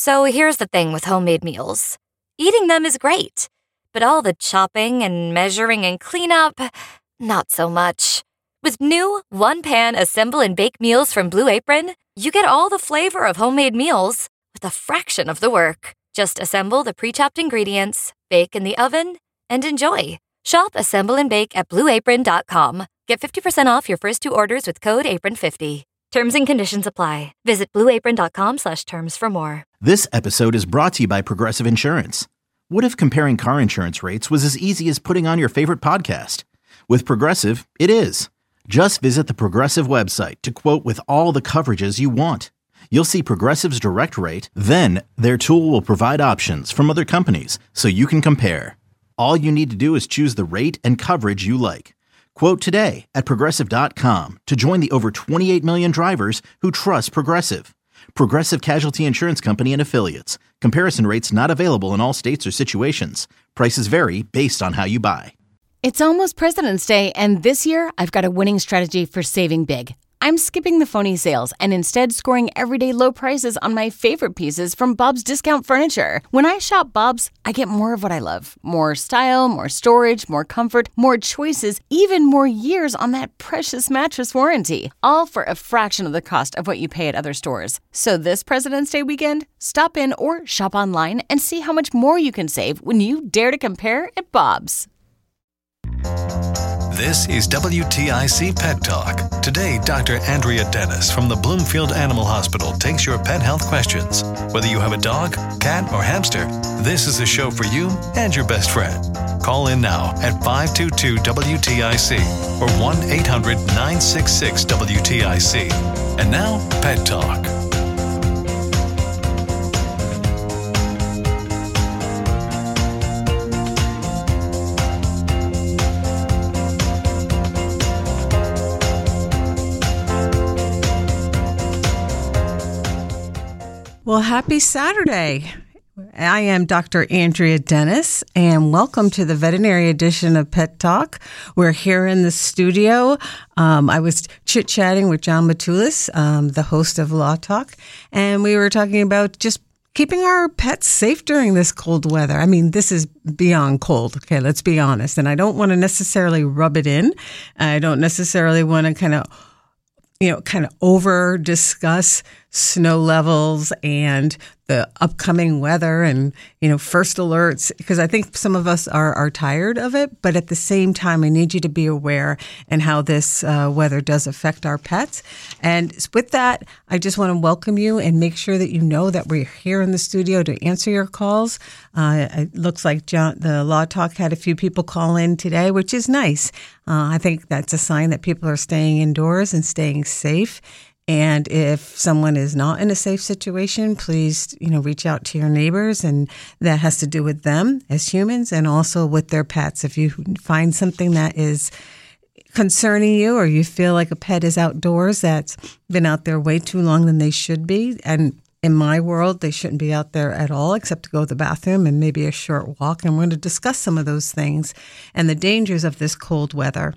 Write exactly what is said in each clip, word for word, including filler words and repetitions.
So here's the thing with homemade meals. Eating them is great, but all the chopping and measuring and cleanup, not so much. With new one-pan assemble and bake meals from Blue Apron, you get all the flavor of homemade meals with a fraction of the work. Just assemble the pre-chopped ingredients, bake in the oven, and enjoy. Shop Assemble and Bake at blue apron dot com. Get fifty percent off your first two orders with code apron fifty. Terms and conditions apply. Visit blue apron dot com slash terms for more. This episode is brought to you by Progressive Insurance. What if comparing car insurance rates was as easy as putting on your favorite podcast? With Progressive, it is. Just visit the Progressive website to quote with all the coverages you want. You'll see Progressive's direct rate, then their tool will provide options from other companies so you can compare. All you need to do is choose the rate and coverage you like. Quote today at progressive dot com to join the over twenty-eight million drivers who trust Progressive. Progressive Casualty Insurance Company and Affiliates. Comparison rates not available in all states or situations. Prices vary based on how you buy. It's almost President's Day, and this year I've got a winning strategy for saving big. I'm skipping the phony sales and instead scoring everyday low prices on my favorite pieces from Bob's Discount Furniture. When I shop Bob's, I get more of what I love. More style, more storage, more comfort, more choices, even more years on that precious mattress warranty. All for a fraction of the cost of what you pay at other stores. So this President's Day weekend, stop in or shop online and see how much more you can save when you dare to compare at Bob's. This is W T I C Pet Talk. Today, Doctor Andrea Dennis from the Bloomfield Animal Hospital takes your pet health questions. Whether you have a dog, cat, or hamster, this is a show for you and your best friend. Call in now at five two two W T I C or one eight hundred nine six six W T I C. And now, Pet Talk. Well, happy Saturday. I am Doctor Andrea Dennis, and welcome to the veterinary edition of Pet Talk. We're here in the studio. Um, I was chit-chatting with John Matulis, um, the host of Law Talk, and we were talking about just keeping our pets safe during this cold weather. I mean, this is beyond cold. Okay, let's be honest. And I don't want to necessarily rub it in. I don't necessarily want to kind of you know, kind of over discuss snow levels and the upcoming weather and, you know, first alerts, because I think some of us are, are tired of it. But at the same time, I need you to be aware and how this uh, weather does affect our pets. And with that, I just want to welcome you and make sure that you know that we're here in the studio to answer your calls. Uh, it looks like John, the Law Talk had a few people call in today, which is nice. Uh, I think that's a sign that people are staying indoors and staying safe. And if someone is not in a safe situation, please, you know, reach out to your neighbors. And that has to do with them as humans and also with their pets. If you find something that is concerning you or you feel like a pet is outdoors that's been out there way too long than they should be, and in my world, they shouldn't be out there at all except to go to the bathroom and maybe a short walk. And we're going to discuss some of those things and the dangers of this cold weather.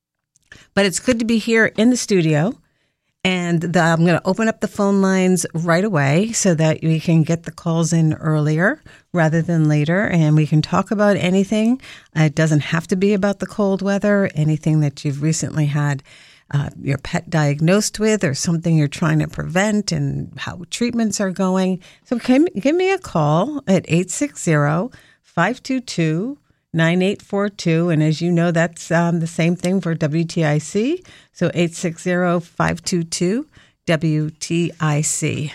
But it's good to be here in the studio. And the, I'm going to open up the phone lines right away so that we can get the calls in earlier rather than later. And we can talk about anything. It doesn't have to be about the cold weather, anything that you've recently had uh, your pet diagnosed with or something you're trying to prevent and how treatments are going. So can, give me a call at eight six zero, five two two, nine eight four two. And as you know, that's um, the same thing for W T I C. So eight six zero, five two two, W T I C.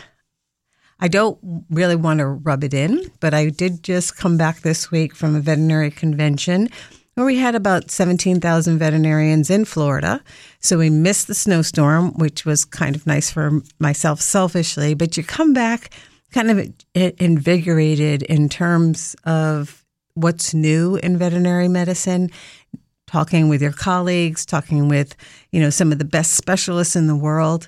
I don't really want to rub it in, but I did just come back this week from a veterinary convention where we had about seventeen thousand veterinarians in Florida. So we missed the snowstorm, which was kind of nice for myself selfishly. But you come back kind of invigorated in terms of what's new in veterinary medicine, talking with your colleagues, talking with, you know, some of the best specialists in the world.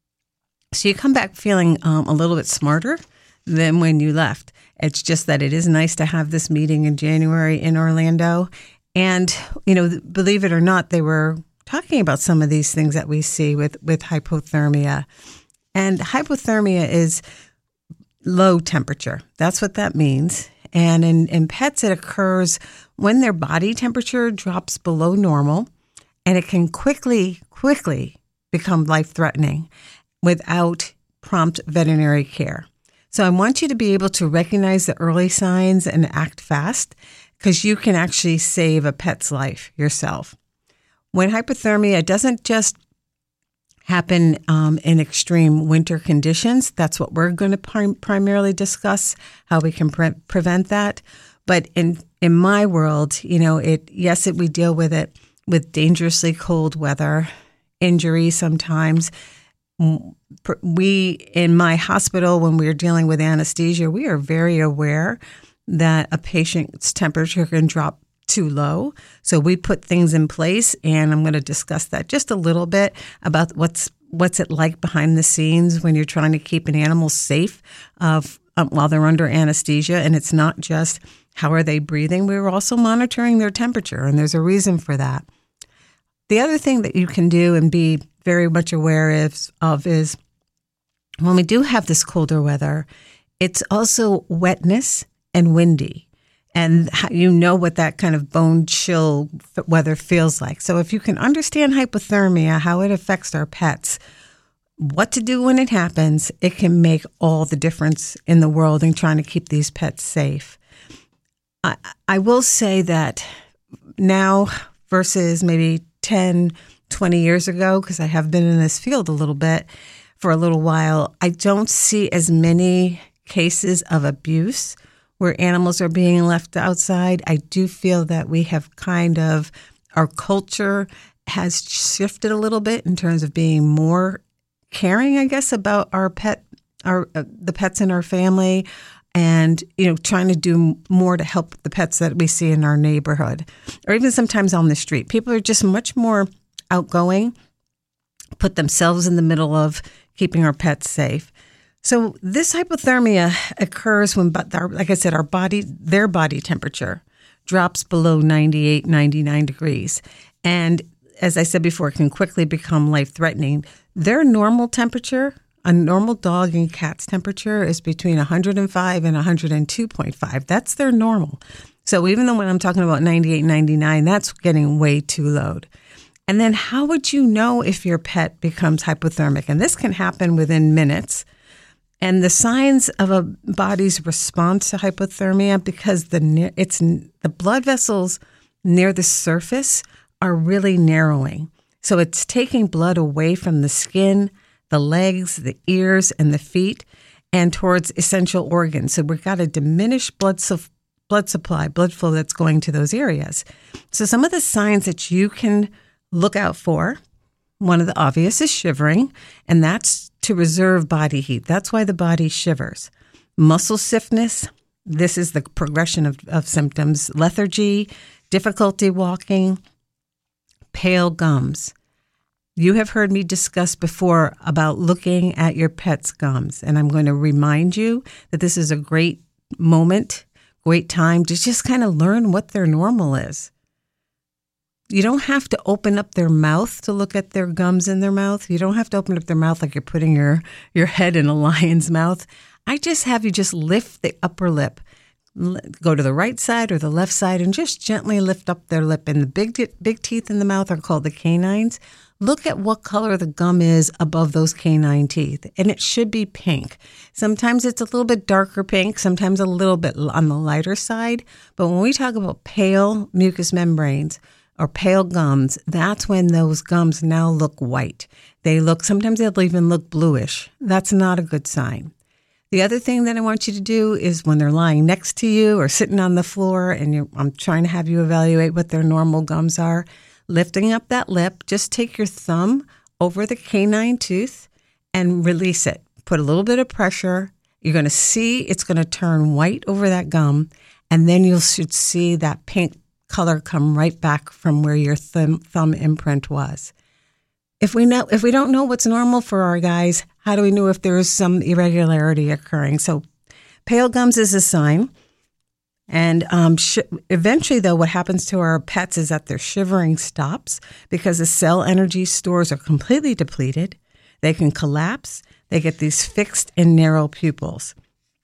So you come back feeling um, a little bit smarter than when you left. It's just that it is nice to have this meeting in January in Orlando. And, you know, believe it or not, they were talking about some of these things that we see with, with hypothermia. And hypothermia is low temperature. That's what that means. And in, in pets, it occurs when their body temperature drops below normal, and it can quickly, quickly become life-threatening without prompt veterinary care. So I want you to be able to recognize the early signs and act fast, because you can actually save a pet's life yourself. When hypothermia doesn't just happen um, in extreme winter conditions, that's what we're going to prim- primarily discuss, how we can pre- prevent that. But in in my world, you know, it yes, it, we deal with it with dangerously cold weather, injury sometimes. We, in my hospital, when we're dealing with anesthesia, we are very aware that a patient's temperature can drop too low. So we put things in place, and I'm going to discuss that just a little bit about what's what's it like behind the scenes when you're trying to keep an animal safe uh, um, while they're under anesthesia. And it's not just how are they breathing. We're also monitoring their temperature, and there's a reason for that. The other thing that you can do and be very much aware of, of is when we do have this colder weather, it's also wetness and windy. And you know what that kind of bone chill weather feels like. So if you can understand hypothermia, how it affects our pets, what to do when it happens, it can make all the difference in the world in trying to keep these pets safe. I, I will say that now versus maybe ten, twenty years ago, because I have been in this field a little bit for a little while, I don't see as many cases of abuse where animals are being left outside. I do feel that we have kind of, our culture has shifted a little bit in terms of being more caring, I guess, about our pet, our uh, the pets in our family, and, you know, trying to do more to help the pets that we see in our neighborhood, or even sometimes on the street. People are just much more outgoing, put themselves in the middle of keeping our pets safe. So this hypothermia occurs when, like I said, our body, their body temperature drops below ninety-eight, ninety-nine degrees. And as I said before, it can quickly become life-threatening. Their normal temperature, a normal dog and cat's temperature, is between one hundred five and one hundred two point five. That's their normal. So even though when I'm talking about ninety-eight, ninety-nine, that's getting way too low. And then how would you know if your pet becomes hypothermic? And this can happen within minutes. And the signs of a body's response to hypothermia, because the it's the blood vessels near the surface are really narrowing. So it's taking blood away from the skin, the legs, the ears, and the feet, and towards essential organs. So we've got a diminished blood, su- blood supply, blood flow that's going to those areas. So some of the signs that you can look out for, one of the obvious is shivering, and that's to reserve body heat. That's why the body shivers. Muscle stiffness, this is the progression of, of symptoms. Lethargy, difficulty walking, pale gums. You have heard me discuss before about looking at your pet's gums, and I'm going to remind you that this is a great moment, great time to just kind of learn what their normal is. You don't have to open up their mouth to look at their gums in their mouth. You don't have to open up their mouth like you're putting your, your head in a lion's mouth. I just have you just lift the upper lip, go to the right side or the left side, and just gently lift up their lip. And the big big teeth in the mouth are called the canines. Look at what color the gum is above those canine teeth, and it should be pink. Sometimes it's a little bit darker pink, sometimes a little bit on the lighter side. But when we talk about pale mucous membranes, or pale gums, that's when those gums now look white. They look, sometimes they'll even look bluish. That's not a good sign. The other thing that I want you to do is when they're lying next to you or sitting on the floor and you're, I'm trying to have you evaluate what their normal gums are, lifting up that lip, just take your thumb over the canine tooth and release it. Put a little bit of pressure. You're going to see it's going to turn white over that gum, and then you should see that pink color come right back from where your thumb, thumb imprint was. If we know, if we don't know what's normal for our guys, how do we know if there is some irregularity occurring? So pale gums is a sign. And um, sh- eventually, though, what happens to our pets is that their shivering stops because the cell energy stores are completely depleted. They can collapse. They get these fixed and narrow pupils.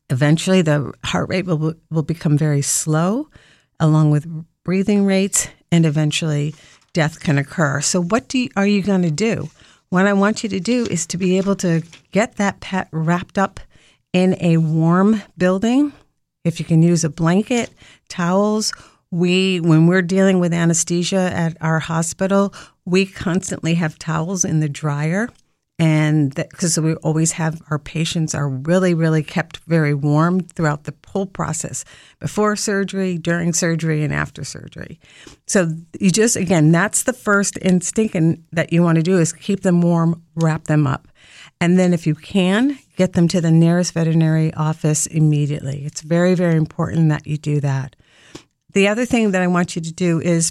Eventually, the heart rate will, will become very slow, along with breathing rates, and eventually death can occur. So what do you, are you going to do? What I want you to do is to be able to get that pet wrapped up in a warm building. If you can use a blanket, towels. We, when we're dealing with anesthesia at our hospital, we constantly have towels in the dryer. And because we always have our patients are really, really kept very warm throughout the whole process, before surgery, during surgery, and after surgery. So you just, again, that's the first instinct and that you want to do is keep them warm, wrap them up. And then if you can, get them to the nearest veterinary office immediately. It's very, very important that you do that. The other thing that I want you to do is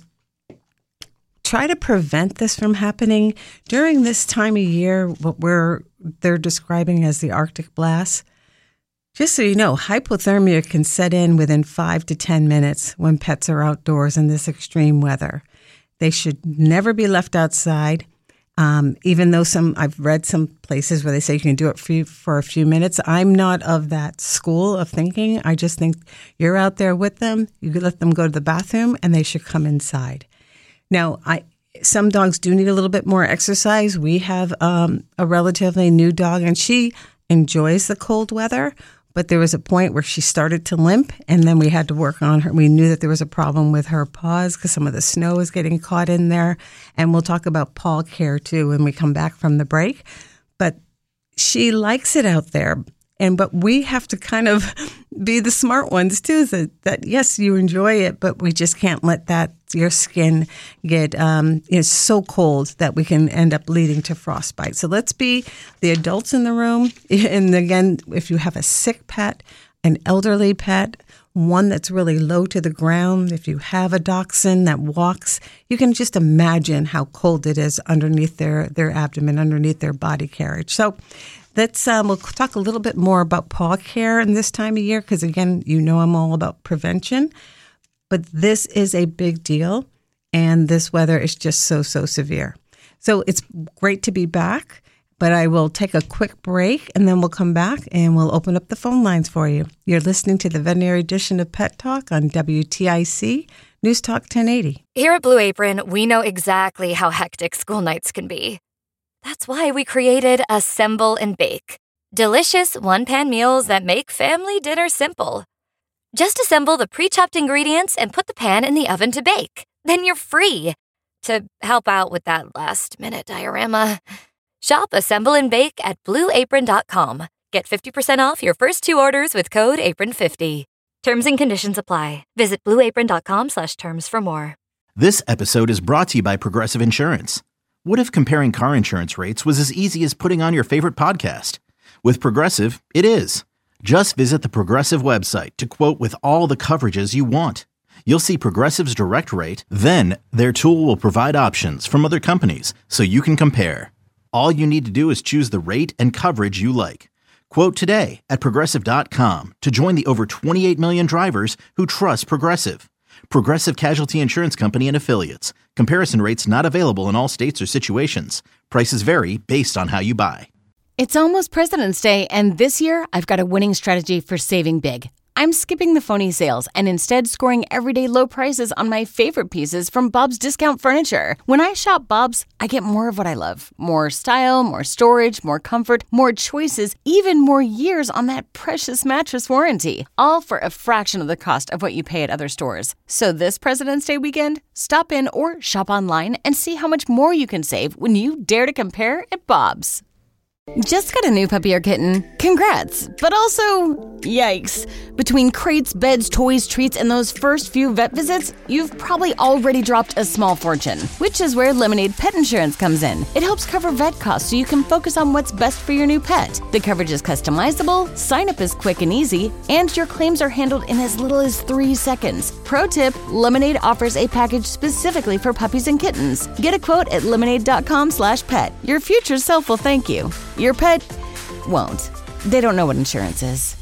try to prevent this from happening during this time of year, what we're they're describing as the Arctic blast. Just so you know, hypothermia can set in within five to ten minutes when pets are outdoors in this extreme weather. They should never be left outside, um, even though some I've read some places where they say you can do it for, for a few minutes. I'm not of that school of thinking. I just think you're out there with them, you could let them go to the bathroom, and they should come inside. Now, I some dogs do need a little bit more exercise. We have um, a relatively new dog, and she enjoys the cold weather, but there was a point where she started to limp, and then we had to work on her. We knew that there was a problem with her paws because some of the snow was getting caught in there, and we'll talk about paw care, too, when we come back from the break. But she likes it out there. And but we have to kind of be the smart ones too. That, that yes, you enjoy it, but we just can't let that your skin get um, is so cold that we can end up leading to frostbite. So let's be the adults in the room. And again, if you have a sick pet, an elderly pet, one that's really low to the ground, if you have a dachshund that walks, you can just imagine how cold it is underneath their their abdomen, underneath their body carriage. So. Let's um, we'll talk a little bit more about paw care in this time of year because, again, you know I'm all about prevention. But this is a big deal, and this weather is just so, so severe. So it's great to be back, but I will take a quick break, and then we'll come back, and we'll open up the phone lines for you. You're listening to the veterinary edition of Pet Talk on W T I C, News Talk ten eighty. Here at Blue Apron, we know exactly how hectic school nights can be. That's why we created Assemble and Bake, delicious one-pan meals that make family dinner simple. Just assemble the pre-chopped ingredients and put the pan in the oven to bake. Then you're free. To help out with that last-minute diorama, shop Assemble and Bake at blue apron dot com. Get fifty percent off your first two orders with code apron fifty. Terms and conditions apply. Visit blue apron dot com slash terms for more. This episode is brought to you by Progressive Insurance. What if comparing car insurance rates was as easy as putting on your favorite podcast? With Progressive, it is. Just visit the Progressive website to quote with all the coverages you want. You'll see Progressive's direct rate, then their tool will provide options from other companies so you can compare. All you need to do is choose the rate and coverage you like. Quote today at progressive dot com to join the over twenty-eight million drivers who trust Progressive. Progressive Casualty Insurance Company and Affiliates. Comparison rates not available in all states or situations. Prices vary based on how you buy. It's almost President's Day, and this year I've got a winning strategy for saving big. I'm skipping the phony sales and instead scoring everyday low prices on my favorite pieces from Bob's Discount Furniture. When I shop Bob's, I get more of what I love. More style, more storage, more comfort, more choices, even more years on that precious mattress warranty. All for a fraction of the cost of what you pay at other stores. So this President's Day weekend, stop in or shop online and see how much more you can save when you dare to compare at Bob's. Just got a new puppy or kitten? Congrats! But also, yikes. Between crates, beds, toys, treats, and those first few vet visits, you've probably already dropped a small fortune, which is where Lemonade Pet Insurance comes in. It helps cover vet costs so you can focus on what's best for your new pet. The coverage is customizable, sign-up is quick and easy, and your claims are handled in as little as three seconds. Pro tip, Lemonade offers a package specifically for puppies and kittens. Get a quote at lemonade dot com slash pet. Your future self will thank you. Your pet won't. They don't know what insurance is.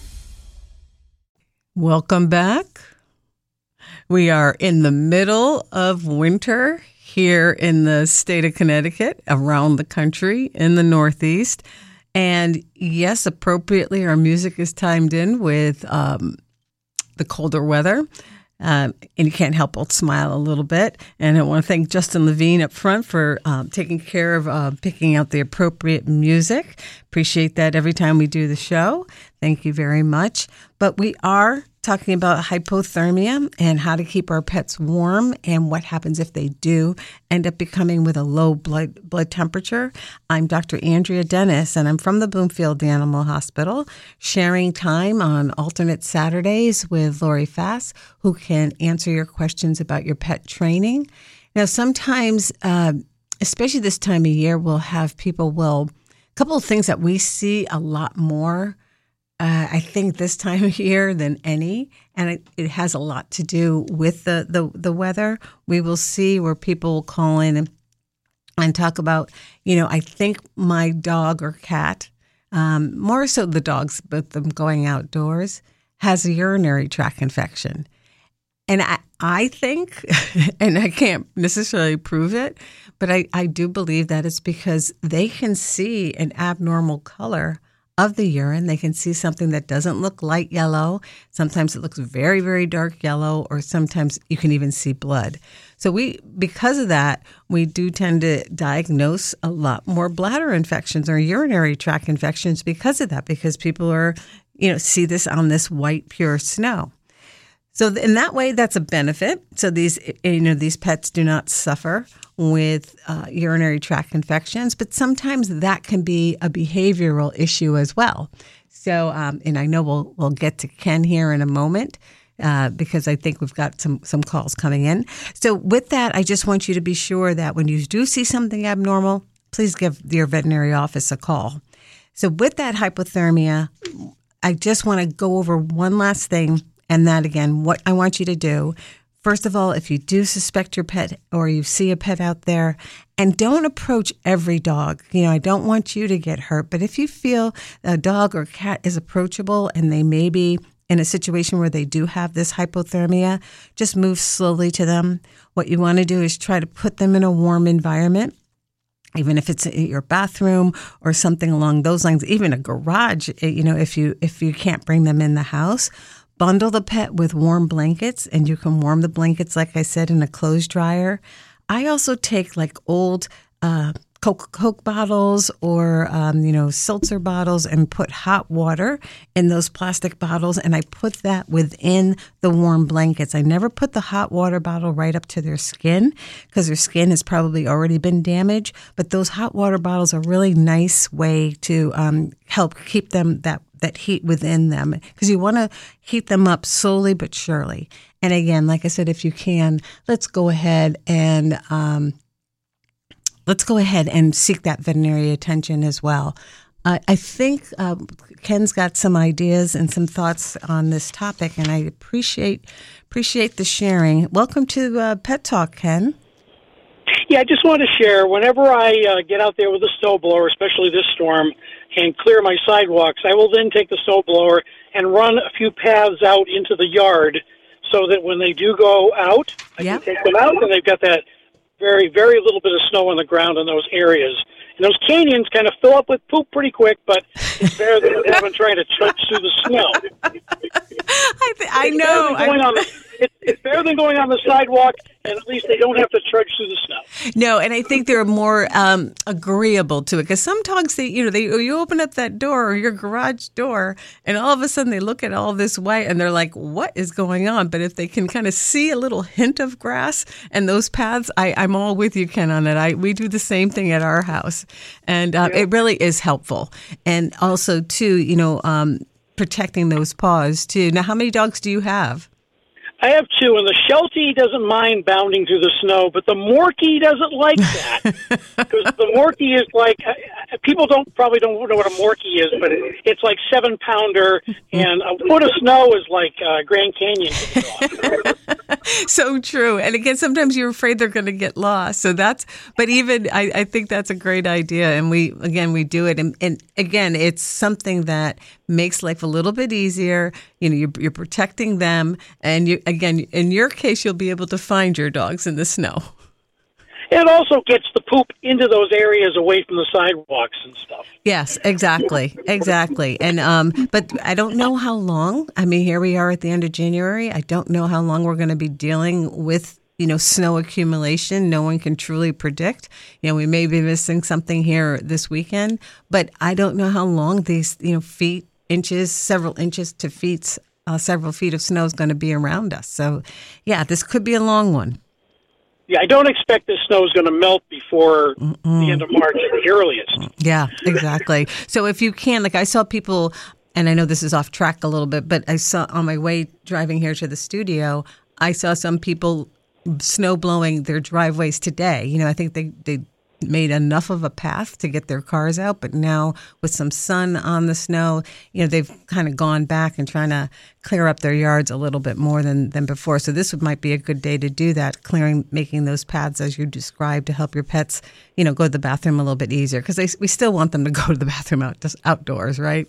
Welcome back. We are in the middle of winter here in the state of Connecticut, around the country, in the Northeast. And yes, appropriately, our music is timed in with um, the colder weather. Um, and you can't help but smile a little bit. And I want to thank Justin Levine up front for um, taking care of uh, picking out the appropriate music. Appreciate that every time we do the show. Thank you very much. But we are talking about hypothermia and how to keep our pets warm and what happens if they do end up becoming with a low blood blood temperature. I'm Doctor Andrea Dennis, and I'm from the Bloomfield Animal Hospital, sharing time on alternate Saturdays with Lori Fass, who can answer your questions about your pet training. Now, sometimes, uh, especially this time of year, we'll have people will, a couple of things that we see a lot more Uh, I think this time of year than any, and it, it has a lot to do with the, the, the weather. We will see where people will call in and, and talk about, you know, I think my dog or cat, um, more so the dogs, but them going outdoors, has a urinary tract infection. And I, I think, and I can't necessarily prove it, but I, I do believe that it's because they can see an abnormal color of the urine. They can see something that doesn't look light yellow. Sometimes it looks very, very dark yellow, or sometimes you can even see blood. So we, because of that, we do tend to diagnose a lot more bladder infections or urinary tract infections because of that, because people are, you know, see this on this white, pure snow. So in that way, that's a benefit. So these, you know, these pets do not suffer with uh, urinary tract infections, but sometimes that can be a behavioral issue as well. So, um, and I know we'll we'll get to Ken here in a moment uh, because I think we've got some some calls coming in. So with that, I just want you to be sure that when you do see something abnormal, please give your veterinary office a call. So with that hypothermia, I just want to go over one last thing. And that, again, what I want you to do, first of all, if you do suspect your pet or you see a pet out there, and don't approach every dog. You know, I don't want you to get hurt, but if you feel a dog or cat is approachable and they may be in a situation where they do have this hypothermia, just move slowly to them. What you want to do is try to put them in a warm environment, even if it's in your bathroom or something along those lines, even a garage, you know, if you if you can't bring them in the house. Bundle the pet with warm blankets, and you can warm the blankets, like I said, in a clothes dryer. I also take like old uh, Coke, Coke bottles or, um, you know, seltzer bottles and put hot water in those plastic bottles, and I put that within the warm blankets. I never put the hot water bottle right up to their skin because their skin has probably already been damaged, but those hot water bottles are a really nice way to um, help keep them that that heat within them, because you want to heat them up slowly but surely. And again, like I said, if you can, let's go ahead and um, let's go ahead and seek that veterinary attention as well. Uh, I think uh, Ken's got some ideas and some thoughts on this topic, and I appreciate appreciate the sharing. Welcome to uh, Pet Talk, Ken. Yeah, I just want to share, whenever I uh, get out there with a snowblower, especially this storm, and clear my sidewalks, I will then take the snowblower and run a few paths out into the yard so that when they do go out, I yep. can take them out, and they've got that very, very little bit of snow on the ground in those areas. And those canyons kind of fill up with poop pretty quick, but it's better than having trying to trudge through the snow. I, th- I know. It's, it's better than going on the sidewalk, and at least they don't have to trudge through the snow. No, and I think they're more um, agreeable to it, because some dogs, they, you know, they you open up that door or your garage door, and all of a sudden they look at all this white, and they're like, "What is going on?" But if they can kind of see a little hint of grass and those paths, I, I'm all with you, Ken, on it. I we do the same thing at our house, and uh, yeah. it really is helpful. And also, too, you know, um, protecting those paws too. Now, how many dogs do you have? I have two, and the Sheltie doesn't mind bounding through the snow, but the Morkie doesn't like that. Because the Morkie is like, uh, people don't probably don't know what a Morkie is, but it, it's like seven pounder, and a foot of snow is like uh, Grand Canyon. So true. And again, sometimes you're afraid they're going to get lost. So that's, but even, I, I think that's a great idea. And we, again, we do it. And, and again, it's something that makes life a little bit easier. You know, you're, you're protecting them. And you, again, in your case, you'll be able to find your dogs in the snow. it also gets the poop into those areas away from the sidewalks and stuff. Yes, exactly, exactly. And um, but I don't know how long. I mean, here we are at the end of January. I don't know how long we're going to be dealing with, you know, snow accumulation. No one can truly predict. You know, we may be missing something here this weekend, but I don't know how long these, you know, feet, inches, several inches to feet, uh, several feet of snow is going to be around us. So, yeah, this could be a long one. Yeah, I don't expect this snow is going to melt before Mm-mm. the end of March at the earliest. Yeah, exactly. So if you can, like I saw people, and I know this is off track a little bit, but I saw on my way driving here to the studio, I saw some people snow blowing their driveways today. You know, I think they, they made enough of a path to get their cars out, but now with some sun on the snow, you know, they've kind of gone back and trying to clear up their yards a little bit more than, than before. So this might be a good day to do that, clearing, making those paths as you described to help your pets, you know, go to the bathroom a little bit easier, because we still want them to go to the bathroom out, just outdoors, right?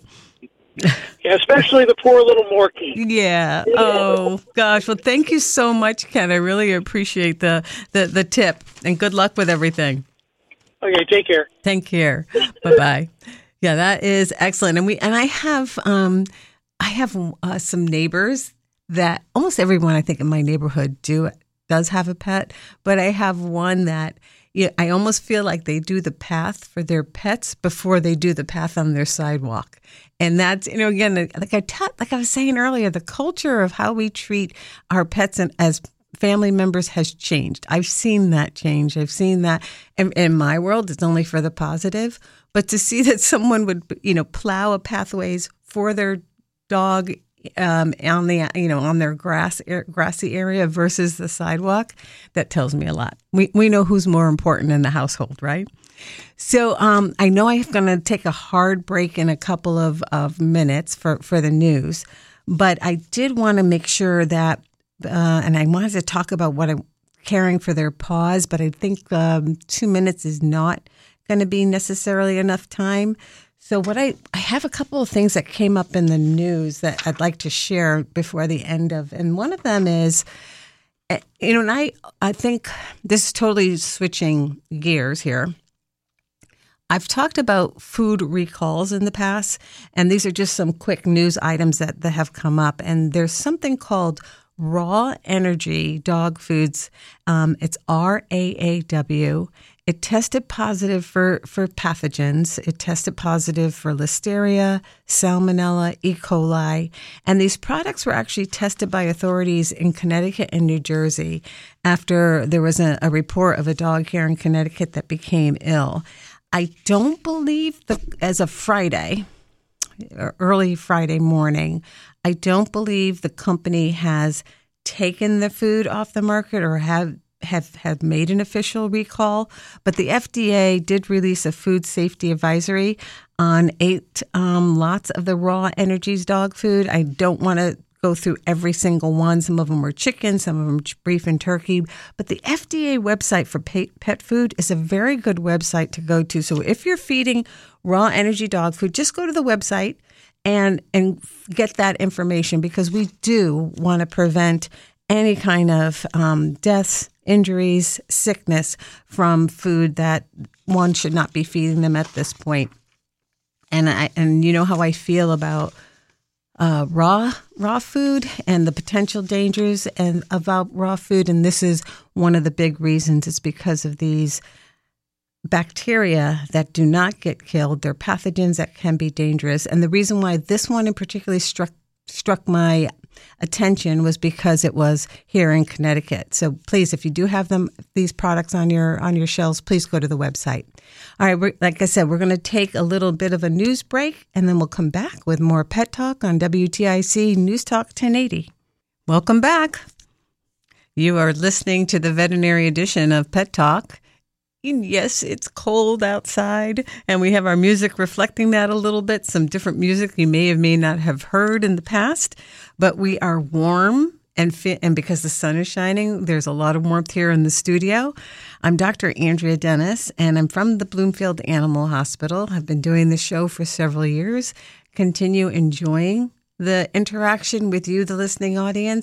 Yeah, especially the poor little Morkie. Yeah. Oh, gosh. Well, thank you so much, Ken. I really appreciate the, the, the tip, and good luck with everything. Okay, take care. Take care. Bye-bye. Yeah, that is excellent. And we and I have um, I have uh, some neighbors that almost everyone I think in my neighborhood do does have a pet, but I have one that, you know, I almost feel like they do the path for their pets before they do the path on their sidewalk. And that's, you know, again, like I t- like I was saying earlier, the culture of how we treat our pets and as family members has changed. I've seen that change. I've seen that in, in my world. It's only for the positive. But to see that someone would, you know, plow a pathways for their dog um, on the, you know, on their grass grassy area versus the sidewalk, that tells me a lot. We we know who's more important in the household, right? So um, I know I'm going to take a hard break in a couple of, of minutes for, for the news, but I did want to make sure that Uh, and I wanted to talk about what I'm caring for their paws, but I think um, two minutes is not going to be necessarily enough time. So what I, I have a couple of things that came up in the news that I'd like to share before the end of, and one of them is, you know, and I, I think this is totally switching gears here. I've talked about food recalls in the past, and these are just some quick news items that, that have come up, and there's something called Raw Energy dog foods. Um, it's R A A W. It tested positive for, for pathogens. It tested positive for Listeria, Salmonella, E. coli. And these products were actually tested by authorities in Connecticut and New Jersey after there was a, a report of a dog here in Connecticut that became ill. I don't believe, the, as of Friday, early Friday morning, I don't believe the company has taken the food off the market or have, have, have made an official recall, but the F D A did release a food safety advisory on eight um, lots of the Raw Energies dog food. I don't want to go through every single one. Some of them were chicken, some of them beef and turkey, but the F D A website for pet food is a very good website to go to. So if you're feeding Raw Energy dog food, just go to the website and and get that information, because we do want to prevent any kind of um, deaths, injuries, sickness from food that one should not be feeding them at this point. And I and you know how I feel about uh, raw raw food and the potential dangers and about raw food, and this is one of the big reasons. It's because of these bacteria that do not get killed. They're pathogens that can be dangerous. And the reason why this one in particular struck struck my attention was because it was here in Connecticut. So please, if you do have them, these products on your on your shelves, please go to the website. All right, we're, like I said, we're going to take a little bit of a news break, and then we'll come back with more Pet Talk on W T I C News Talk ten eighty. Welcome back. You are listening to the veterinary edition of Pet Talk. Yes, it's cold outside, and we have our music reflecting that a little bit, some different music you may or may not have heard in the past, but we are warm, and fit, and because the sun is shining, there's a lot of warmth here in the studio. I'm Doctor Andrea Dennis, and I'm from the Bloomfield Animal Hospital. I've been doing this show for several years. Continue enjoying the interaction with you, the listening audience.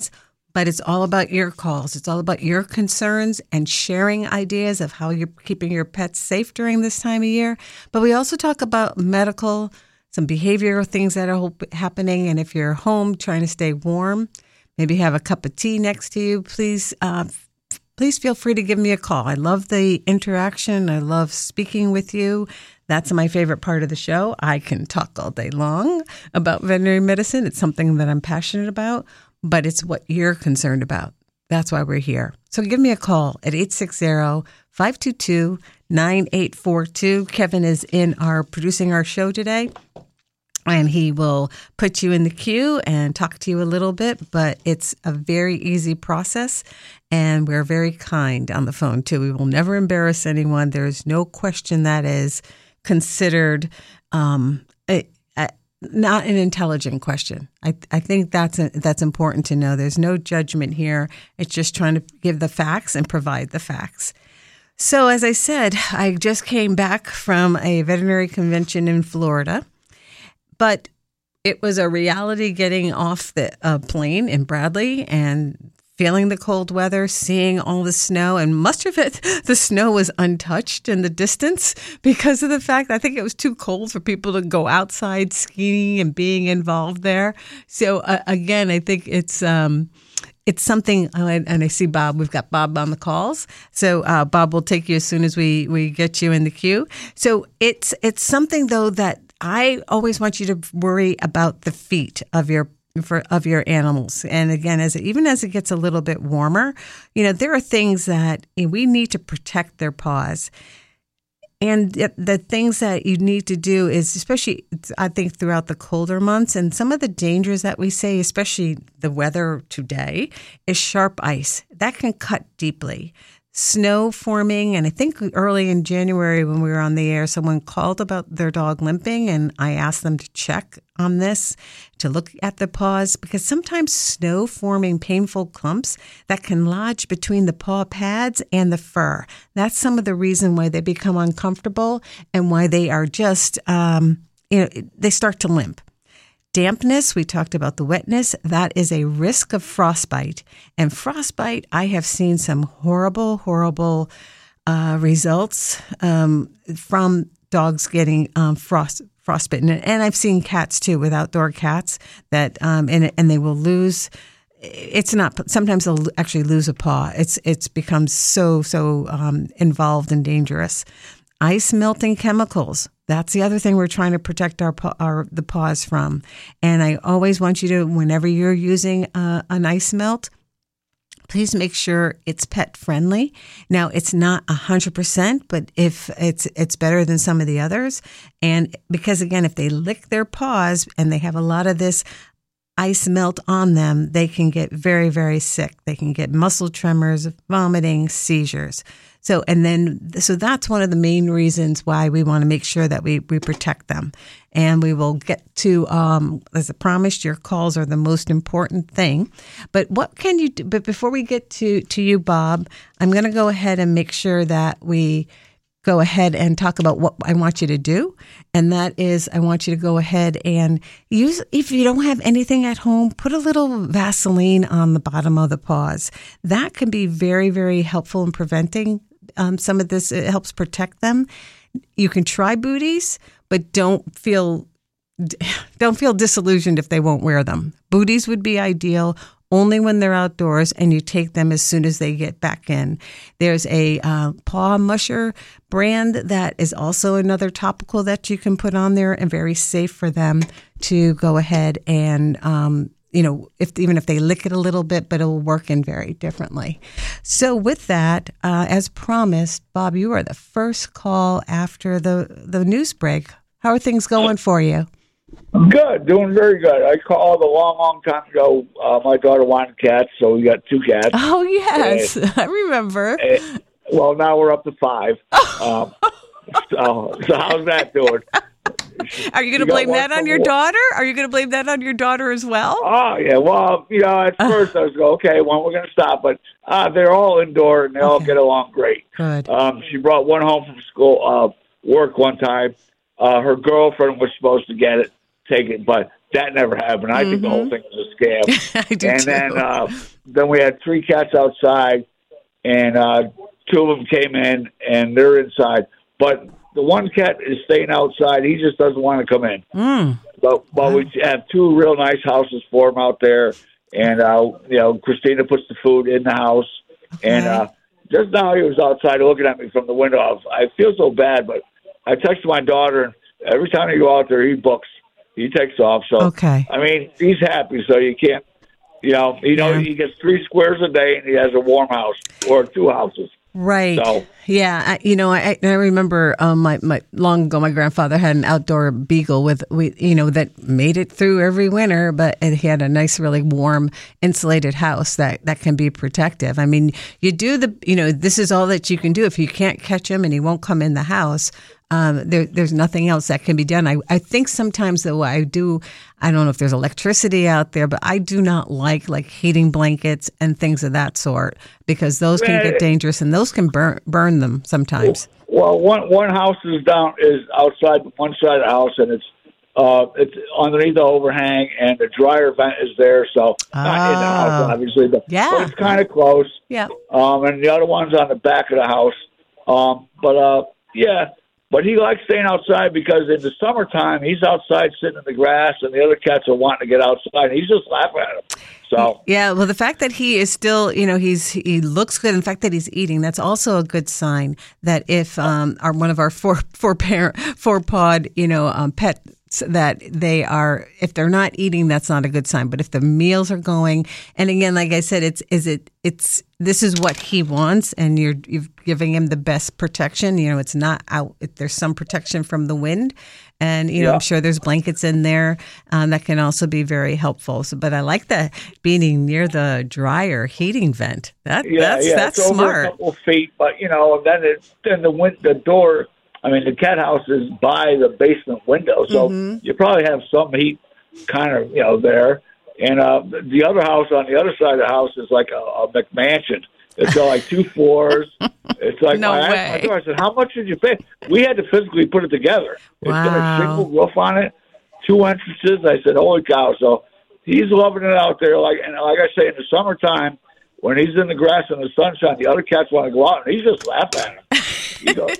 But it's all about your calls. It's all about your concerns and sharing ideas of how you're keeping your pets safe during this time of year. But we also talk about medical, some behavioral things that are happening. And if you're home trying to stay warm, maybe have a cup of tea next to you, please, uh, please feel free to give me a call. I love the interaction. I love speaking with you. That's my favorite part of the show. I can talk all day long about veterinary medicine. It's something that I'm passionate about. But it's what you're concerned about. That's why we're here. So give me a call at eight six zero, five two two, nine eight four two. Kevin is in our producing our show today, and he will put you in the queue and talk to you a little bit. But it's a very easy process, and we're very kind on the phone, too. We will never embarrass anyone. There is no question that is considered um, a, a not an intelligent question. I, I think that's a, that's important to know. There's no judgment here. It's just trying to give the facts and provide the facts. So as I said, I just came back from a veterinary convention in Florida, but it was a reality getting off the uh, plane in Bradley and feeling the cold weather, seeing all the snow, and much of it, the snow was untouched in the distance because of the fact I think it was too cold for people to go outside skiing and being involved there. So uh, again, I think it's um, it's something, and I see Bob, we've got Bob on the calls. So uh, Bob will take you as soon as we, we get you in the queue. So it's it's something, though, that I always want you to worry about the feet of your for of your animals. And again, as even as it gets a little bit warmer, you know, there are things that we need to protect their paws. And the things that you need to do is, especially, I think, throughout the colder months, and some of the dangers that we say, especially the weather today, is sharp ice. That can cut deeply. Snow forming, and I think early in January when we were on the air, someone called about their dog limping, and I asked them to check on this, to look at the paws, because sometimes snow forming painful clumps that can lodge between the paw pads and the fur. That's some of the reason why they become uncomfortable and why they are just, um, you know, they start to limp. Dampness, we talked about the wetness, that is a risk of frostbite. And frostbite, I have seen some horrible, horrible uh, results um, from dogs getting um, frost frostbitten. And I've seen cats too, with outdoor cats, that um, and, and they will lose. It's not, sometimes they'll actually lose a paw. It's it's become so, so um, involved and dangerous. Ice melting chemicals. That's the other thing we're trying to protect our, our the paws from. And I always want you to, whenever you're using uh, an ice melt, please make sure it's pet friendly. Now, it's not one hundred percent, but if it's it's better than some of the others. And because, again, if they lick their paws and they have a lot of this ice melt on them, they can get very, very sick. They can get muscle tremors, vomiting, seizures. So, and then, so that's one of the main reasons why we want to make sure that we, we protect them. And we will get to, um, as I promised, your calls are the most important thing. But what can you do? But before we get to, to you, Bob, I'm going to go ahead and make sure that we go ahead and talk about what I want you to do. And that is, I want you to go ahead and use, if you don't have anything at home, put a little Vaseline on the bottom of the paws. That can be very, very helpful in preventing um, some of this. It helps protect them. You can try booties, but don't feel don't feel disillusioned if they won't wear them. Booties would be ideal only when they're outdoors, and you take them as soon as they get back in. There's a uh, Paw Musher brand that is also another topical that you can put on there, and very safe for them to go ahead and, um, you know, if even if they lick it a little bit, but it will work in very differently. So with that, uh, as promised, Bob, you are the first call after the, the news break. How are things going for you? Good, doing very good. I called a long, long time ago. Uh, my daughter wanted cats, so we got two cats. Oh, yes. And, I remember. And, well, now we're up to five. um, so, so how's that doing? Are you going to blame that on your daughter? Are you going to blame that on your daughter as well? Oh, yeah. Well, you know, at first I was going, okay, well, we're going to stop. But uh, they're all indoor, and they okay. all get along great. Good. Um, she brought one home from school, uh, work one time. Uh, her girlfriend was supposed to get it, take it, but that never happened. I mm-hmm. think the whole thing was a scam. I do and too. then uh, then we had three cats outside, and uh, two of them came in, and they're inside. But the one cat is staying outside. He just doesn't want to come in. Mm. But but wow. we have two real nice houses for him out there, and uh, you know, Christina puts the food in the house, okay. and uh, just now he was outside looking at me from the window. I feel so bad, but I texted my daughter, and every time he go out there, he books. He takes off. So okay. I mean, he's happy. So you can't, you know, you know, yeah. he gets three squares a day, and he has a warm house or two houses. Right. So, yeah. I, you know, I, I remember um, my, my long ago, my grandfather had an outdoor beagle with, we, you know, that made it through every winter, but it, he had a nice, really warm, insulated house that, that can be protective. I mean, you do the, you know, this is all that you can do. If you can't catch him and he won't come in the house, Um, there, there's nothing else that can be done. I, I think sometimes, though, I do, I don't know if there's electricity out there, but I do not like like heating blankets and things of that sort, because those can get dangerous and those can burn burn them sometimes. Well, one one house is down is outside one side of the house, and it's uh it's underneath the overhang, and the dryer vent is there, so oh. not in the house, obviously, but, yeah. but it's kind of close. Yeah. Um, and the other one's on the back of the house. Um, but uh, yeah. But he likes staying outside because in the summertime, he's outside sitting in the grass, and the other cats are wanting to get outside. And he's just laughing at him. So yeah, well, the fact that he is still, you know, he's he looks good, and the fact that he's eating, that's also a good sign that if um, our one of our four four parent four pod, you know, um, pet. that they are, if they're not eating, that's not a good sign. But if the meals are going, and again, like I said, it's is it it's this is what he wants, and you're you're giving him the best protection. You know, it's not out. It, there's some protection from the wind, and you know, yeah. I'm sure there's blankets in there um, that can also be very helpful. So, but I like that being near the dryer heating vent. That yeah, that's yeah. that's it's smart. Over a couple of feet, but you know, and then it then the wind the door. I mean, the cat house is by the basement window, so mm-hmm. you probably have some heat kind of, you know, there. And uh, the other house on the other side of the house is like a, a McMansion. It's got like two floors. It's like, no I, way. asked my daughter, I said, how much did you pay? We had to physically put it together. It's wow. got a shingle roof on it, two entrances. I said, holy cow. So he's loving it out there. Like And like I say, in the summertime, when he's in the grass and the sunshine, the other cats want to go out, and he's just laughing at him. You know,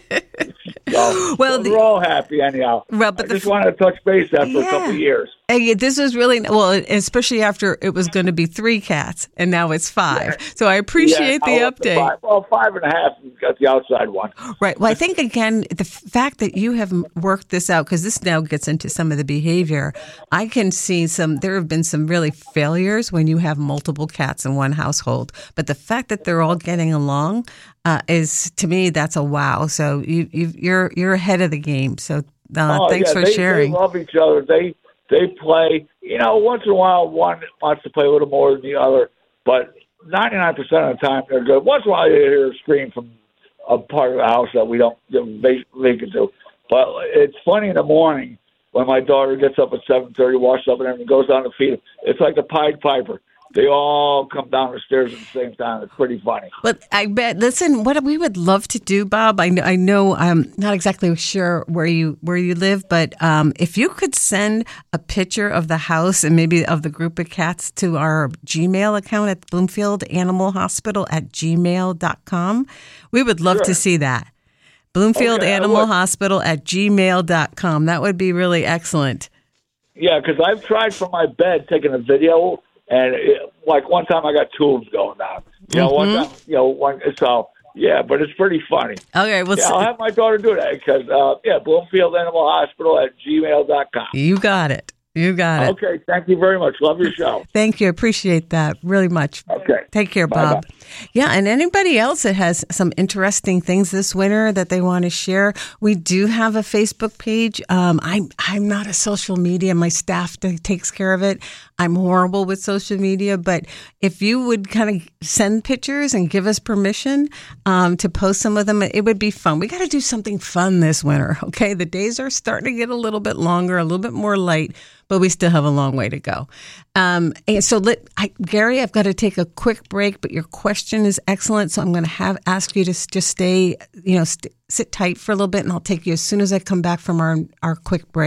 so, well, so the, we're all happy anyhow. Well, but I the, just wanted to touch base after yeah. a couple of years. Hey, this was really, well, especially after it was going to be three cats, and now it's five. Yeah. So I appreciate yeah, the update. Five, well, five and a half, we've got the outside one. Right. Well, I think, again, the fact that you have worked this out, because this now gets into some of the behavior, I can see some, there have been some really failures when you have multiple cats in one household. But the fact that they're all getting along uh, is, to me, that's a wow. So you, you, you're you're ahead of the game. So uh, oh, thanks yeah, for they, sharing. They love each other. They they play. You know, once in a while, one wants to play a little more than the other, but ninety-nine percent of the time they're good. Once in a while, you hear a scream from a part of the house that we don't they, they can do. But it's funny in the morning when my daughter gets up at seven thirty, washes up, and everything goes down to feed them. It's like the Pied Piper. They all come down the stairs at the same time. It's pretty funny. But I bet, listen, what we would love to do, Bob, I know, I know I'm not exactly sure where you where you live, but um, if you could send a picture of the house and maybe of the group of cats to our Gmail account at Bloomfield Animal Hospital at gmail dot com, we would love sure. to see that. Bloomfield okay, Animal Hospital at gmail dot com. That would be really excellent. Yeah, because I've tried from my bed taking a video. And it, like one time, I got tubes going down. You know, mm-hmm. one time, you know, one. So yeah, but it's pretty funny. Okay, well, yeah, so, I'll have my daughter do that because uh, yeah, Bloomfield Animal Hospital at gmail dot com. You got it. You got it. Okay, thank you very much. Love your show. Thank you. Appreciate that really much. Okay. Take care, Bob. Bye-bye. Yeah, and anybody else that has some interesting things this winter that they want to share, we do have a Facebook page. Um, I'm I'm not a social media. My staff takes care of it. I'm horrible with social media, but if you would kind of send pictures and give us permission um, to post some of them, it would be fun. We got to do something fun this winter, okay? The days are starting to get a little bit longer, a little bit more light, but we still have a long way to go. Um, and so, let, I, Gary, I've got to take a quick break, but your question is excellent, so I'm going to have ask you to just stay, you know, st- sit tight for a little bit, and I'll take you as soon as I come back from our, our quick break.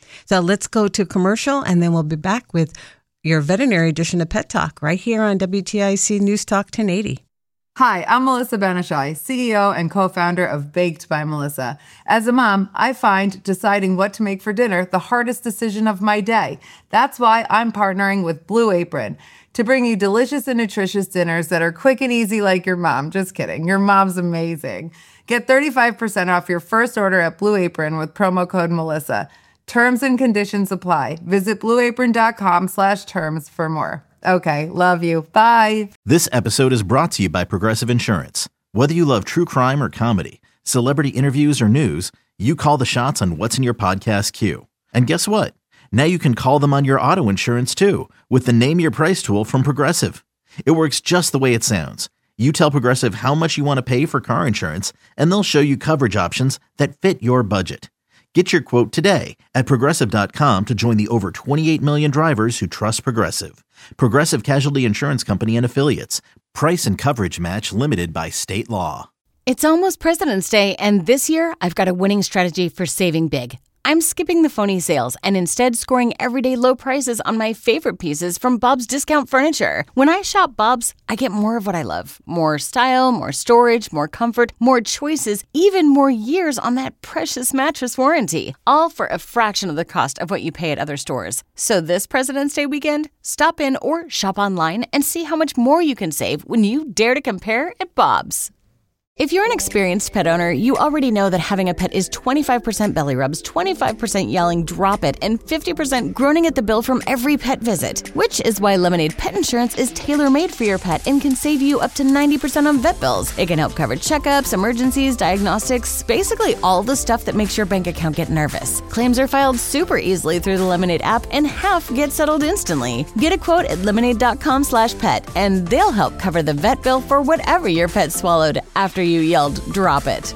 So let's go to commercial, and then we'll be back with your veterinary edition of Pet Talk right here on W T I C News Talk ten eighty. Hi, I'm Melissa Banashai, C E O and co-founder of Baked by Melissa. As a mom, I find deciding what to make for dinner the hardest decision of my day. That's why I'm partnering with Blue Apron to bring you delicious and nutritious dinners that are quick and easy like your mom. Just kidding. Your mom's amazing. Get thirty-five percent off your first order at Blue Apron with promo code Melissa. Terms and conditions apply. Visit blueapron.com slash terms for more. Okay, love you. Bye. This episode is brought to you by Progressive Insurance. Whether you love true crime or comedy, celebrity interviews or news, you call the shots on what's in your podcast queue. And guess what? Now you can call them on your auto insurance too with the Name Your Price tool from Progressive. It works just the way it sounds. You tell Progressive how much you want to pay for car insurance, and they'll show you coverage options that fit your budget. Get your quote today at Progressive dot com to join the over twenty-eight million drivers who trust Progressive. Progressive Casualty Insurance Company and Affiliates. Price and coverage match limited by state law. It's almost President's Day, and this year I've got a winning strategy for saving big. I'm skipping the phony sales and instead scoring everyday low prices on my favorite pieces from Bob's Discount Furniture. When I shop Bob's, I get more of what I love. More style, more storage, more comfort, more choices, even more years on that precious mattress warranty. All for a fraction of the cost of what you pay at other stores. So this President's Day weekend, stop in or shop online and see how much more you can save when you dare to compare at Bob's. If you're an experienced pet owner, you already know that having a pet is twenty-five percent belly rubs, twenty-five percent yelling, drop it, and fifty percent groaning at the bill from every pet visit. Which is why Lemonade Pet Insurance is tailor-made for your pet and can save you up to ninety percent on vet bills. It can help cover checkups, emergencies, diagnostics, basically all the stuff that makes your bank account get nervous. Claims are filed super easily through the Lemonade app, and half get settled instantly. Get a quote at lemonade.com slash pet, and they'll help cover the vet bill for whatever your pet swallowed after you yelled, drop it.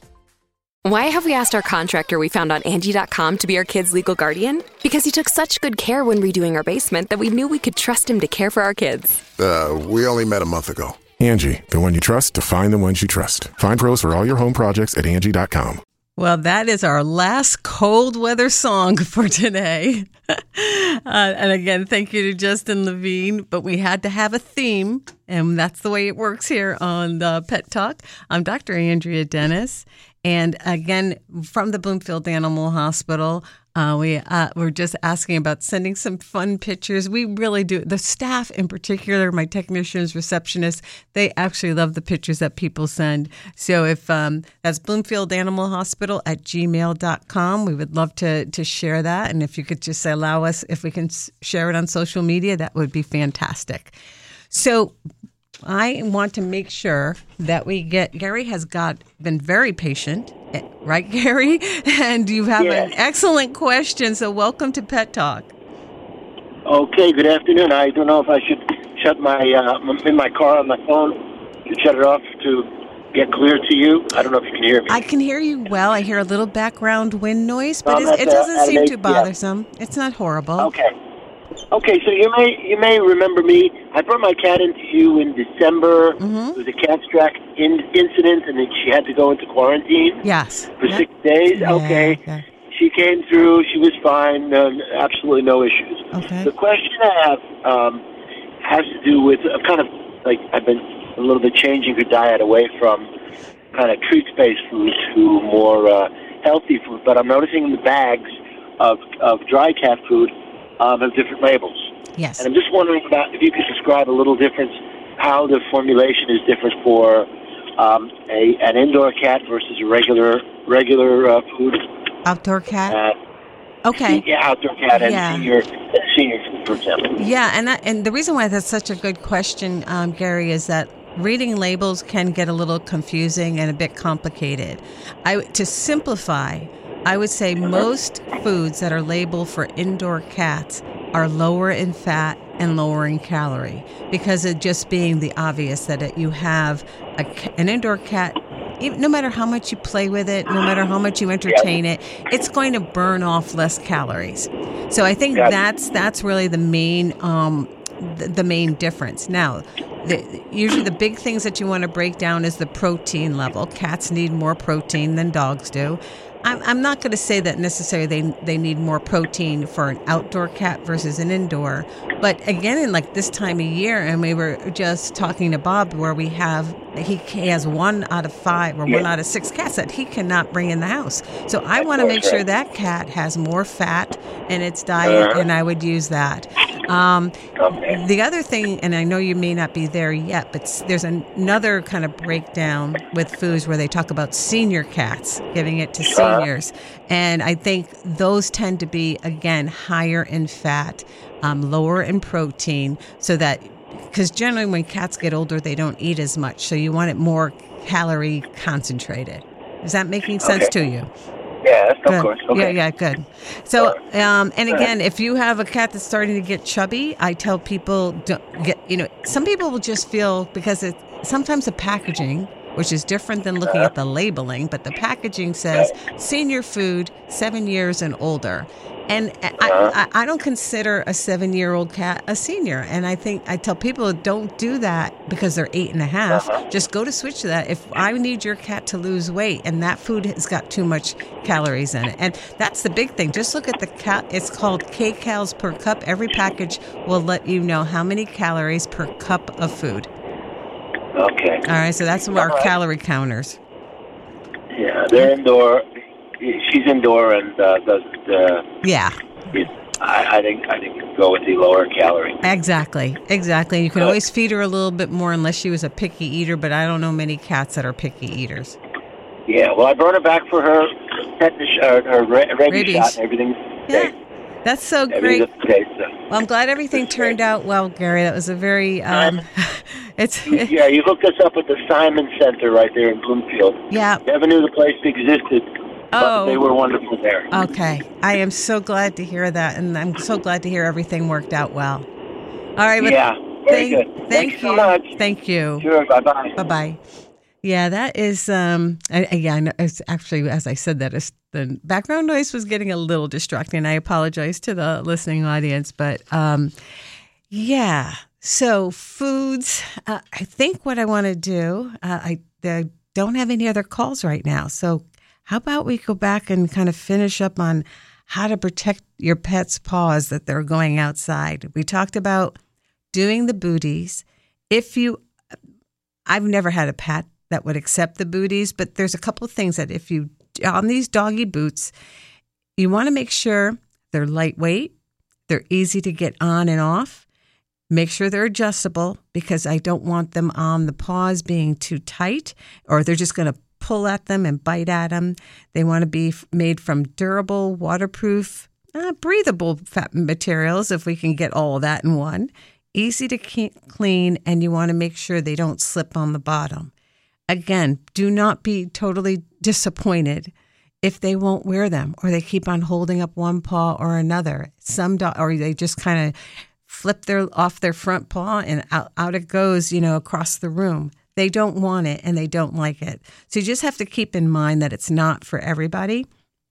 Why have we asked our contractor we found on Angie dot com to be our kids' legal guardian? Because he took such good care when redoing our basement that we knew we could trust him to care for our kids. Uh, we only met a month ago. Angie, the one you trust to find the ones you trust. Find pros for all your home projects at Angie dot com. Well, that is our last cold weather song for today. uh, and again, thank you to Justin Levine. But we had to have a theme, and that's the way it works here on the Pet Talk. I'm Doctor Andrea Dennis. And again, from the Bloomfield Animal Hospital, uh, we, uh, we're just asking about sending some fun pictures. We really do. The staff in particular, my technicians, receptionists, they actually love the pictures that people send. So if um, that's Bloomfield Animal Hospital at gmail dot com, we would love to, to share that. And if you could just allow us, if we can share it on social media, that would be fantastic. So I want to make sure that we get, Gary has got been very patient, right, Gary? And you have yes. an excellent question, so welcome to Pet Talk. Okay, good afternoon. I don't know if I should shut my, uh, I'm in my car on my phone, to shut it off to get clear to you. I don't know if you can hear me. I can hear you well. I hear a little background wind noise, but um, it doesn't uh, seem too bothersome. Yeah. It's not horrible. Okay. Okay, so you may you may remember me. I brought my cat into you in December. Mm-hmm. It was a cat strike in, incident, and then she had to go into quarantine. Yes. For yep. six days. Yeah, okay. yeah. She came through. She was fine. Um, absolutely no issues. Okay. The question I have um, has to do with uh, kind of like I've been a little bit changing her diet away from kind of treats-based food to more uh, healthy food, but I'm noticing the bags of of dry cat food Um, have different labels. Yes. And I'm just wondering about if you could describe a little difference, how the formulation is different for um, a an indoor cat versus a regular regular uh, food. Outdoor cat? Uh, okay. Yeah, outdoor cat and yeah. senior, senior food, for example. Yeah, and, that, and the reason why that's such a good question, um, Gary, is that reading labels can get a little confusing and a bit complicated. I, to simplify, I would say most foods that are labeled for indoor cats are lower in fat and lower in calorie because of just being the obvious that it, you have a, an indoor cat, even, no matter how much you play with it, no matter how much you entertain it, it's going to burn off less calories. So I think that's that's really the main um, the, the main difference. Now, The, usually the big things that you want to break down is the protein level. Cats need more protein than dogs do. I'm, I'm not going to say that necessarily they they need more protein for an outdoor cat versus an indoor. But again, in like this time of year, and we were just talking to Bob where we have, he, he has one out of five or yeah. one out of six cats that he cannot bring in the house. So I want to make sure that cat has more fat in its diet, uh-huh. and I would use that. Um, okay. The other thing, and I know you may not be there yet, but there's an, another kind of breakdown with foods where they talk about senior cats, giving it to seniors. And I think those tend to be, again, higher in fat, um, lower in protein, so that, because generally when cats get older, they don't eat as much. So you want it more calorie concentrated. Is that making sense okay. to you? Yeah, of good. course. Okay. Yeah, yeah, good. So, um, and again, if you have a cat that's starting to get chubby, I tell people, don't get, you know, some people will just feel, because it sometimes the packaging, which is different than looking at the labeling, but the packaging says senior food, seven years and older. And I, I, I don't consider a seven-year-old cat a senior. And I think I tell people, don't do that because they're eight and a half. Uh-huh. Just go to switch to that. If I need your cat to lose weight and that food has got too much calories in it. And that's the big thing. Just look at the cat. It's called K-Cals per cup. Every package will let you know how many calories per cup of food. Okay. All right. So that's our right. calorie counters. Yeah, they're indoor. She's indoor and uh, doesn't. Uh, yeah. It, I, I think I think go with the lower calorie. Exactly, exactly. You can Good. always feed her a little bit more unless she was a picky eater, but I don't know many cats that are picky eaters. Yeah, well, I brought her back for her tetanus, uh, her rabies, rabies shot, and everything's yeah. safe. That's so great. Okay, so. Well, I'm glad everything turned out well, Gary. That was a very. Um, it's. Yeah, you hooked us up with the Simon Center right there in Bloomfield. Yeah. Never knew the place existed. Oh, but they were wonderful there. Okay. I am so glad to hear that, and I'm so glad to hear everything worked out well. All right. Yeah, very thank, good. Thank, thank you. so much. Thank you. Sure, bye-bye. Bye-bye. Yeah, that is, um, I, again, it's actually, as I said that, it's, the background noise was getting a little distracting. I apologize to the listening audience, but um, yeah. So foods, uh, I think what I want to do, uh, I, I don't have any other calls right now, so how about we go back and kind of finish up on how to protect your pet's paws that they're going outside. We talked about doing the booties. If you, I've never had a pet that would accept the booties, but there's a couple of things that if you, on these doggy boots, you want to make sure they're lightweight, they're easy to get on and off. Make sure they're adjustable because I don't want them on the paws being too tight or they're just going to pull at them and bite at them. They want to be made from durable, waterproof, uh, breathable fat materials if we can get all of that in one. Easy to clean, and you want to make sure they don't slip on the bottom. Again, do not be totally disappointed if they won't wear them or they keep on holding up one paw or another. Some do- or they just kind of flip their off their front paw and out, out it goes, you know, across the room. They don't want it and they don't like it. So you just have to keep in mind that it's not for everybody.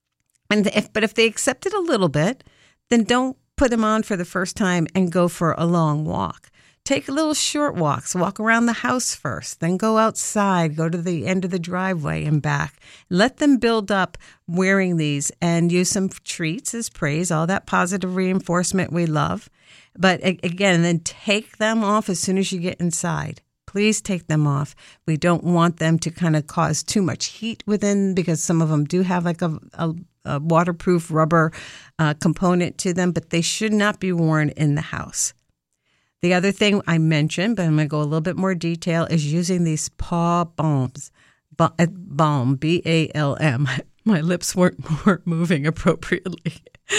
And if, but if they accept it a little bit, then don't put them on for the first time and go for a long walk. Take little short walks, walk around the house first, then go outside, go to the end of the driveway and back. Let them build up wearing these and use some treats as praise, all that positive reinforcement we love. But again, then take them off as soon as you get inside. Please take them off. We don't want them to kind of cause too much heat within because some of them do have like a, a, a waterproof rubber uh, component to them, but they should not be worn in the house. The other thing I mentioned, but I'm going to go a little bit more detail, is using these paw balms. Ba- balm, B A L M. My lips weren't, weren't moving appropriately.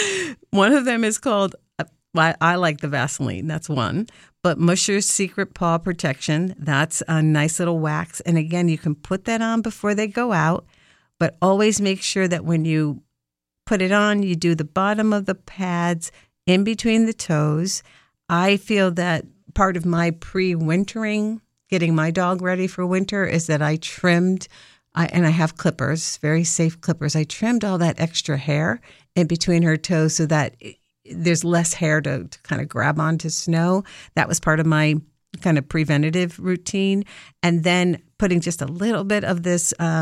One of them is called, well, I like the Vaseline, that's one. But Musher's Secret Paw Protection, that's a nice little wax. And again, you can put that on before they go out, but always make sure that when you put it on, you do the bottom of the pads in between the toes. I feel that part of my pre-wintering, getting my dog ready for winter, is that I trimmed, I, and I have clippers, very safe clippers. I trimmed all that extra hair in between her toes so that it, there's less hair to, to kind of grab onto snow. That was part of my kind of preventative routine. And then putting just a little bit of this um,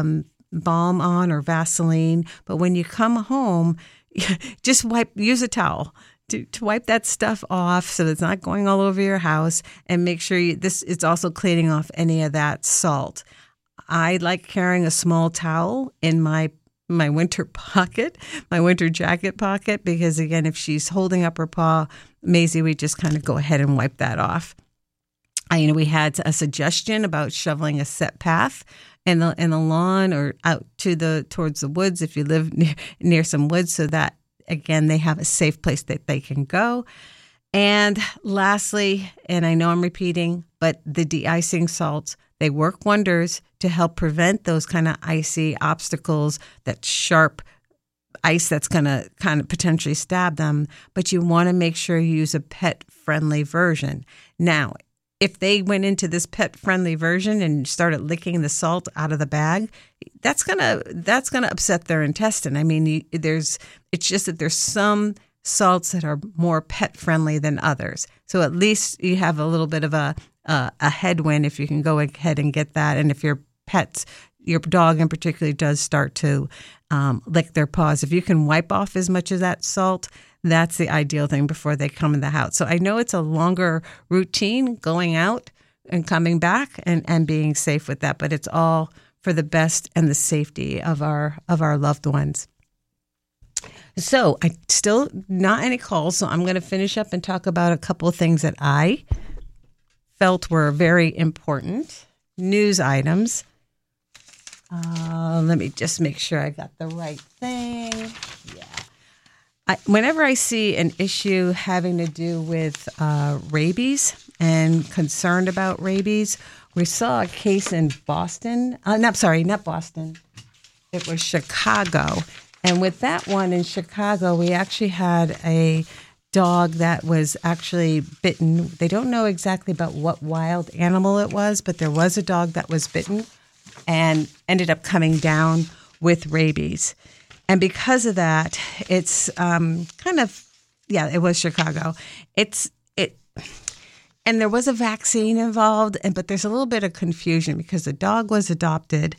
balm on or Vaseline. But when you come home, just wipe, use a towel to, to wipe that stuff off so that it's not going all over your house, and make sure you, this it's also cleaning off any of that salt. I like carrying a small towel in my my winter pocket, my winter jacket pocket, because again, if she's holding up her paw, Maisie, we just kind of go ahead and wipe that off. I, you know, we had a suggestion about shoveling a set path in the in the lawn or out to the towards the woods if you live near, near some woods, so that again they have a safe place that they can go. And lastly, and I know I'm repeating, but the de-icing salts, they work wonders to help prevent those kind of icy obstacles, that sharp ice that's going to kind of potentially stab them. But you want to make sure you use a pet-friendly version. Now, if they went into this pet-friendly version and started licking the salt out of the bag, that's gonna that's gonna upset their intestine. I mean, you, there's it's just that there's some salts that are more pet-friendly than others. So at least you have a little bit of a uh, a headwind if you can go ahead and get that. And if your pets, your dog in particular, does start to um, lick their paws, if you can wipe off as much of that salt, that's the ideal thing before they come in the house. So I know it's a longer routine going out and coming back and, and being safe with that, but it's all for the best and the safety of our of our loved ones. So I still not any calls, so I'm going to finish up and talk about a couple of things that I felt were very important news items. Uh, let me just make sure I got the right thing. Yeah. I, whenever I see an issue having to do with uh, rabies and concerned about rabies, we saw a case in Boston. Uh, no, sorry, not Boston. It was Chicago. And with that one in Chicago, we actually had a dog that was actually bitten. They don't know exactly about what wild animal it was, but there was a dog that was bitten and ended up coming down with rabies. And because of that, it's um, kind of, yeah, it was Chicago. It's, it, and there was a vaccine involved, and but there's a little bit of confusion because the dog was adopted.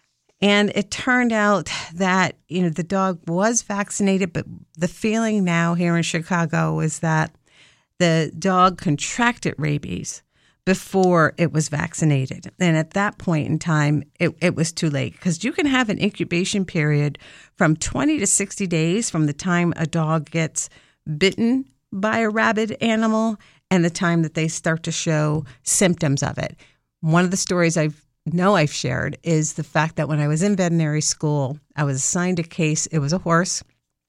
And it turned out that, you know, the dog was vaccinated, but the feeling now here in Chicago is that the dog contracted rabies before it was vaccinated. And at that point in time, it, it was too late, because you can have an incubation period from twenty to sixty days from the time a dog gets bitten by a rabid animal and the time that they start to show symptoms of it. One of the stories I've know I've shared is the fact that when I was in veterinary school, I was assigned a case. It was a horse,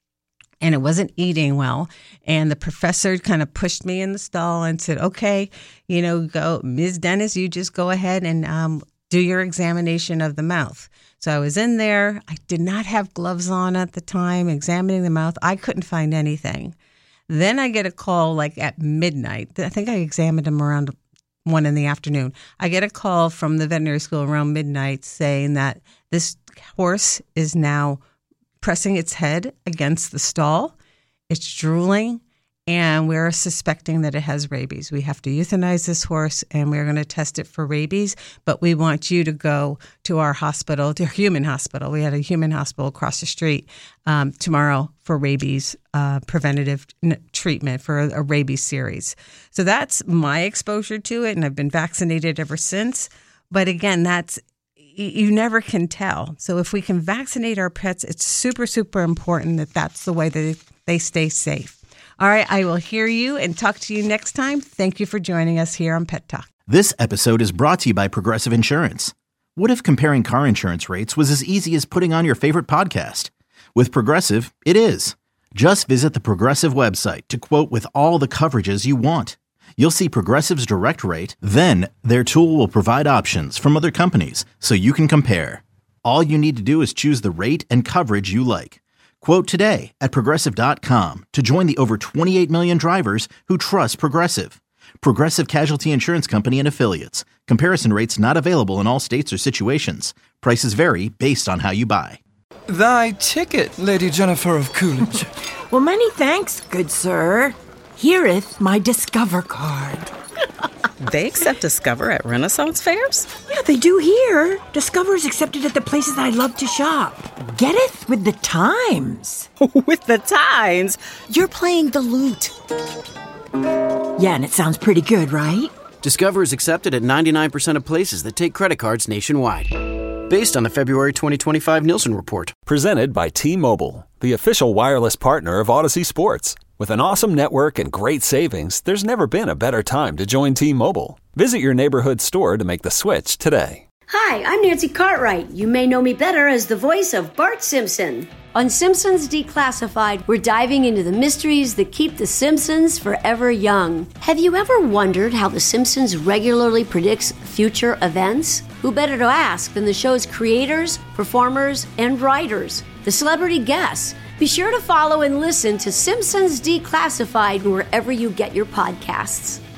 and it wasn't eating well. And the professor kind of pushed me in the stall and said, okay, you know, go, Miz Dennis, you just go ahead and um, do your examination of the mouth. So I was in there. I did not have gloves on at the time, examining the mouth. I couldn't find anything. Then I get a call like at midnight. I think I examined him around one in the afternoon. I get a call from the veterinary school around midnight saying that this horse is now pressing its head against the stall. It's drooling, and we're suspecting that it has rabies. We have to euthanize this horse, and we're going to test it for rabies, but we want you to go to our hospital, to human hospital. We had a human hospital across the street um, tomorrow for rabies uh, preventative n- treatment for a, a rabies series. So that's my exposure to it, and I've been vaccinated ever since. But again, that's you never can tell. So if we can vaccinate our pets, it's super, super important that that's the way that they stay safe. All right, I will hear you and talk to you next time. Thank you for joining us here on Pet Talk. This episode is brought to you by Progressive Insurance. What if comparing car insurance rates was as easy as putting on your favorite podcast? With Progressive, it is. Just visit the Progressive website to quote with all the coverages you want. You'll see Progressive's direct rate, then their tool will provide options from other companies so you can compare. All you need to do is choose the rate and coverage you like. Quote today at Progressive dot com to join the over twenty-eight million drivers who trust Progressive. Progressive Casualty Insurance Company and Affiliates. Comparison rates not available in all states or situations. Prices vary based on how you buy. Thy ticket, Lady Jennifer of Coolidge. Well, many thanks, good sir. Hereeth my Discover card. They accept Discover at Renaissance fairs? Yeah, they do here. Discover is accepted at the places I love to shop. Get it? With the times. With the times? You're playing the lute. Yeah, and it sounds pretty good, right? Discover is accepted at ninety-nine percent of places that take credit cards nationwide. Based on the February twenty twenty-five Nielsen report. Presented by T-Mobile, the official wireless partner of Odyssey Sports. With an awesome network and great savings, there's never been a better time to join T-Mobile. Visit your neighborhood store to make the switch today. Hi, I'm Nancy Cartwright. You may know me better as the voice of Bart Simpson. On Simpsons Declassified, we're diving into the mysteries that keep the Simpsons forever young. Have you ever wondered how the Simpsons regularly predicts future events? Who better to ask than the show's creators, performers, and writers, the celebrity guests? Be sure to follow and listen to Simpsons Declassified wherever you get your podcasts.